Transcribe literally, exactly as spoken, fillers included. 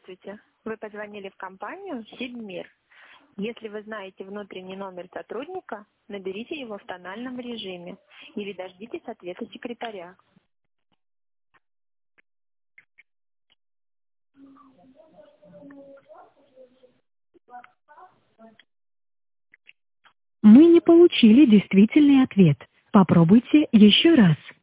Здравствуйте. Вы позвонили в компанию «Сибмир». Если вы знаете внутренний номер сотрудника, наберите его в тональном режиме или дождитесь ответа секретаря. Мы не получили действительный ответ. Попробуйте еще раз.